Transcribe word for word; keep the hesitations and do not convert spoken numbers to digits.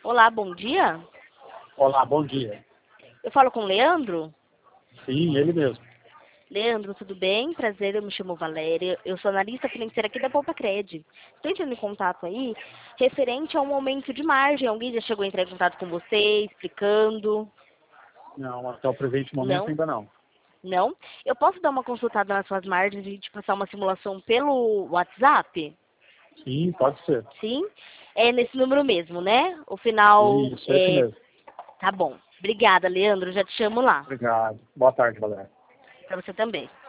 Olá, bom dia. Olá, bom dia. Eu falo com o Leandro? Sim, ele mesmo. Leandro, tudo bem? Prazer, eu me chamo Valéria. Eu sou analista financeira aqui da Poupa Cred. Estou entrando em contato aí referente ao momento de margem. Alguém já chegou a entrar em contato com você, explicando? Não, até o presente momento Não? ainda não. Não? Eu posso dar uma consultada nas suas margens e te passar uma simulação pelo WhatsApp? Sim, pode ser. Sim? É nesse número mesmo, né? O final Isso, esse é... mesmo. Tá bom. Obrigada, Leandro. Já te chamo lá. Obrigado. Boa tarde, Valéria. Para você também.